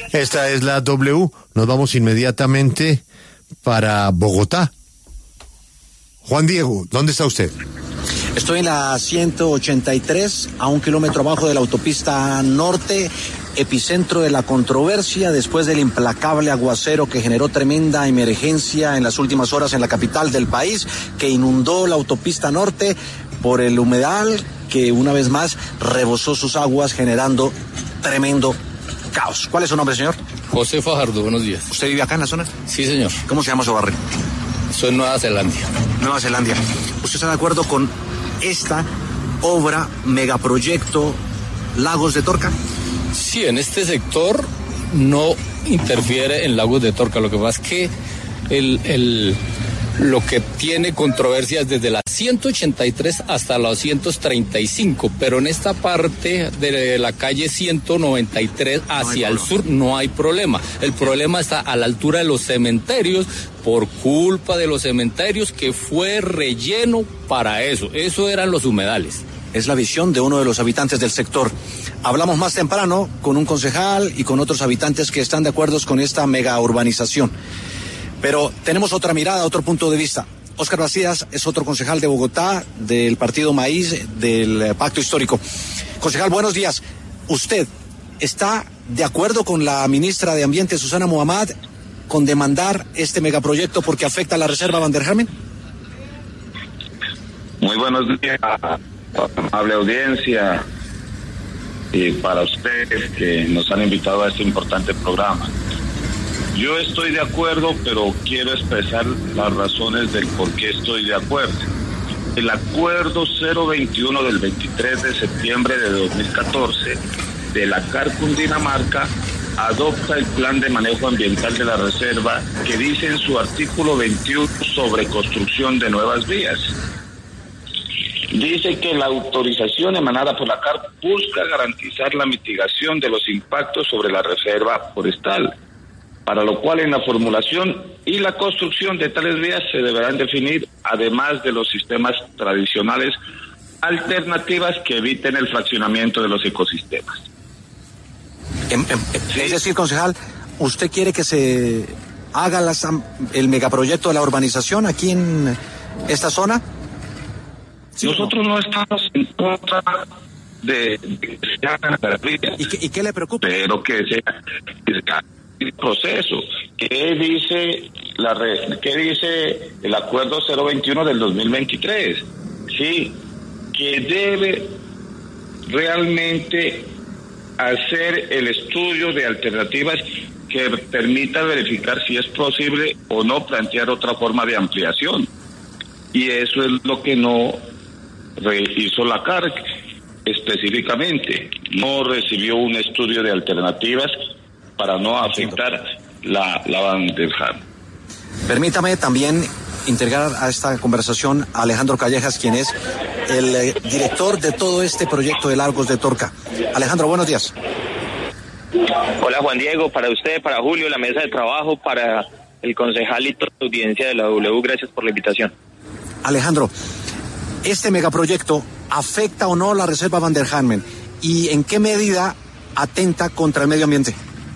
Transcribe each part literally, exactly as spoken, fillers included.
Esta es la W. Nos vamos inmediatamente para Bogotá. Juan Diego, ¿dónde está usted? Estoy en la ciento ochenta y tres, a un kilómetro abajo de la autopista norte, epicentro de la controversia después del implacable aguacero que generó tremenda emergencia en las últimas horas en la capital del país, que inundó la autopista norte por el humedal que una vez más rebosó sus aguas generando tremendo caos. ¿Cuál es su nombre, señor? José Fajardo, buenos días. ¿Usted vive acá en la zona? Sí, señor. ¿Cómo se llama su barrio? Soy Nueva Zelanda. Nueva Zelanda. ¿Usted está de acuerdo con esta obra, megaproyecto Lagos de Torca? Sí, en este sector no interfiere en Lagos de Torca. Lo que pasa es que el, el, lo que tiene controversias desde la ciento ochenta y tres hasta la ciento treinta y cinco, pero en esta parte de la calle ciento noventa y tres hacia el sur no hay problema. El problema está a la altura de los cementerios, por culpa de los cementerios, que fue relleno para eso. Eso eran los humedales. Es la visión de uno de los habitantes del sector. Hablamos más temprano con un concejal y con otros habitantes que están de acuerdo con esta mega urbanización. Pero tenemos otra mirada, otro punto de vista. Óscar Bastidas es otro concejal de Bogotá, del Partido Maíz, del Pacto Histórico. Concejal, buenos días. ¿Usted está de acuerdo con la ministra de Ambiente, Susana Muhammad, con demandar este megaproyecto porque afecta a la reserva Van der Hamen? Muy buenos días, amable audiencia, y para ustedes que nos han invitado a este importante programa. Yo estoy de acuerdo, pero quiero expresar las razones del por qué estoy de acuerdo. El acuerdo cero veintiuno del veintitrés de septiembre de dos mil catorce de la C A R Cundinamarca adopta el plan de manejo ambiental de la reserva, que dice en su artículo veintiuno sobre construcción de nuevas vías. Dice que la autorización emanada por la C A R busca garantizar la mitigación de los impactos sobre la reserva forestal, para lo cual en la formulación y la construcción de tales vías se deberán definir, además de los sistemas tradicionales, alternativas que eviten el fraccionamiento de los ecosistemas. En, en, ¿Sí? Es decir, concejal, ¿usted quiere que se haga las, el megaproyecto de la urbanización aquí en esta zona? ¿Sí? Nosotros no estamos en contra de, de que se hagan las vías. ¿Y qué, y qué le preocupa? Pero que sea, que sea el proceso. ¿Qué dice la re, qué dice el acuerdo cero veintiuno del dos mil veintitrés? Sí, que debe realmente hacer el estudio de alternativas que permita verificar si es posible o no plantear otra forma de ampliación. Y eso es lo que no hizo la C A R específicamente. No recibió un estudio de alternativas para no afectar la, la Van der Hamen. Permítame también integrar a esta conversación a Alejandro Callejas, quien es el eh, director de todo este proyecto de Lagos de Torca. Alejandro, buenos días. Hola Juan Diego, para usted, para Julio, la mesa de trabajo, para el concejal y toda la audiencia de la W, gracias por la invitación. Alejandro, ¿este megaproyecto afecta o no la reserva Van der Hamen y en qué medida atenta contra el medio ambiente?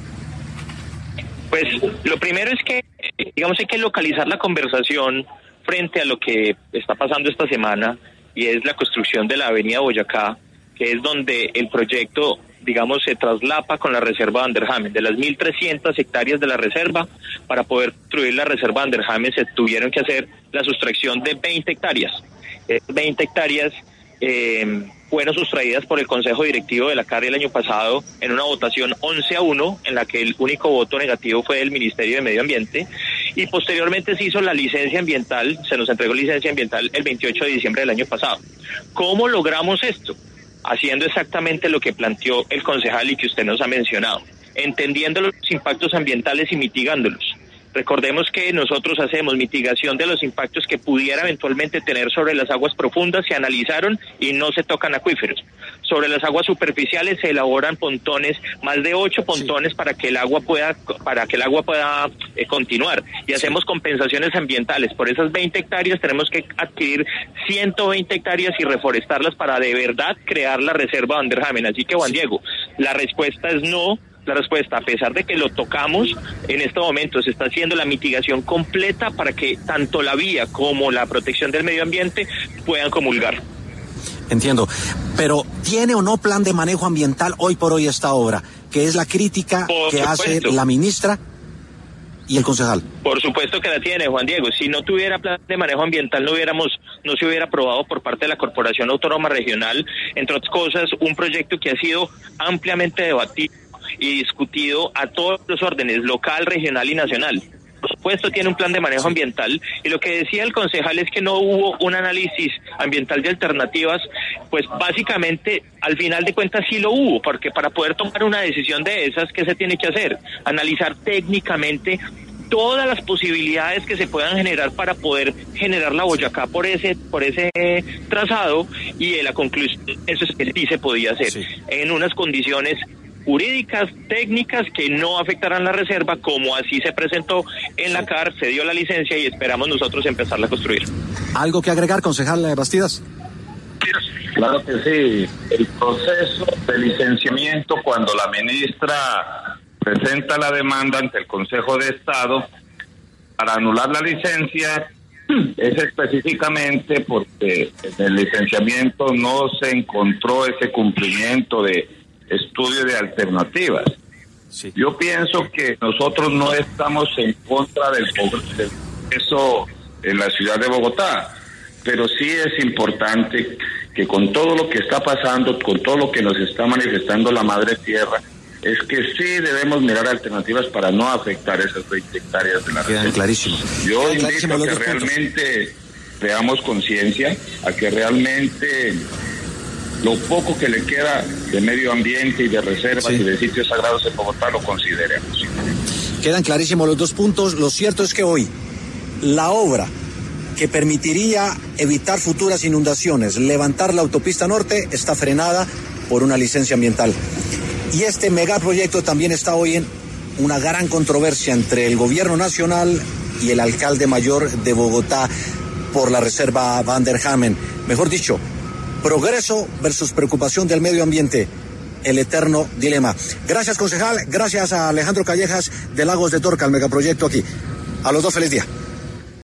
Pues lo primero es que, digamos, hay que localizar la conversación frente a lo que está pasando esta semana, y es la construcción de la avenida Boyacá, que es donde el proyecto, digamos, se traslapa con la reserva Van der Hamen. De las mil trescientas hectáreas de la reserva, para poder construir la reserva Van der Hamen se tuvieron que hacer la sustracción de veinte hectáreas. Eh, veinte hectáreas eh, fueron sustraídas por el Consejo Directivo de la C A R el año pasado en una votación once a uno, en la que el único voto negativo fue del Ministerio de Medio Ambiente, y posteriormente se hizo la licencia ambiental, se nos entregó licencia ambiental el veintiocho de diciembre del año pasado. ¿Cómo logramos esto? Haciendo exactamente lo que planteó el concejal y que usted nos ha mencionado, entendiendo los impactos ambientales y mitigándolos. Recordemos que nosotros hacemos mitigación de los impactos que pudiera eventualmente tener sobre las aguas profundas, se analizaron y no se tocan acuíferos. Sobre las aguas superficiales se elaboran pontones, más de ocho pontones sí. para que el agua pueda para que el agua pueda eh, continuar, y hacemos sí. compensaciones ambientales. Por esas veinte hectáreas tenemos que adquirir ciento veinte hectáreas y reforestarlas para de verdad crear la reserva Van der Hamen. Así que Juan sí. Diego, la respuesta es no. la respuesta, a pesar de que lo tocamos, en este momento se está haciendo la mitigación completa para que tanto la vía como la protección del medio ambiente puedan comulgar. Entiendo, pero ¿tiene o no plan de manejo ambiental hoy por hoy esta obra? Que es la crítica Por que supuesto. hace la ministra y el concejal. Por supuesto que la tiene, Juan Diego. Si no tuviera plan de manejo ambiental, no hubiéramos, no se hubiera aprobado por parte de la Corporación Autónoma Regional, entre otras cosas, un proyecto que ha sido ampliamente debatido y discutido a todos los órdenes, local, regional y nacional. Por supuesto tiene un plan de manejo ambiental, y lo que decía el concejal es que no hubo un análisis ambiental de alternativas. Pues básicamente al final de cuentas sí lo hubo, porque para poder tomar una decisión de esas, ¿qué se tiene que hacer? Analizar técnicamente todas las posibilidades que se puedan generar para poder generar la Boyacá por ese por ese trazado, y de la conclusión eso es que sí se podía hacer, sí, en unas condiciones jurídicas, técnicas que no afectarán la reserva, como así se presentó en la C A R, se dio la licencia y esperamos nosotros empezarla a construir. ¿Algo que agregar, concejal Bastidas? Claro que sí. El proceso de licenciamiento, cuando la ministra presenta la demanda ante el Consejo de Estado para anular la licencia, es específicamente porque en el licenciamiento no se encontró ese cumplimiento de estudio de alternativas. Sí. Yo pienso que nosotros no estamos en contra del progreso en la ciudad de Bogotá, pero sí es importante que con todo lo que está pasando, con todo lo que nos está manifestando la Madre Tierra, es que sí debemos mirar alternativas para no afectar esas veinte hectáreas de la reserva. Clarísimo. Yo Quedan invito clarísimo a que los realmente veamos conciencia, a que realmente lo poco que le queda de medio ambiente y de reservas, sí, y de sitios sagrados en Bogotá lo consideremos. Quedan clarísimos los dos puntos. Lo cierto es que hoy la obra que permitiría evitar futuras inundaciones, levantar la autopista norte, está frenada por una licencia ambiental. Y este megaproyecto también está hoy en una gran controversia entre el gobierno nacional y el alcalde mayor de Bogotá por la reserva Van der Hamen. Mejor dicho, progreso versus preocupación del medio ambiente, el eterno dilema. Gracias, concejal. Gracias a Alejandro Callejas de Lagos de Torca, el megaproyecto aquí. A los dos, feliz día.